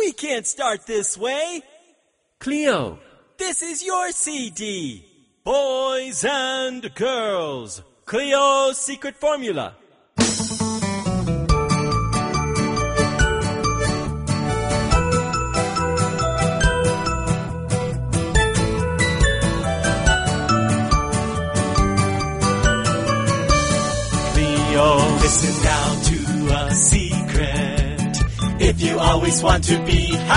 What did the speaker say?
We can't start this way. Cleo, This is your CD. Boys and girls, Cleo's secret formula. Cleo, listen now to a secret. If you always want to be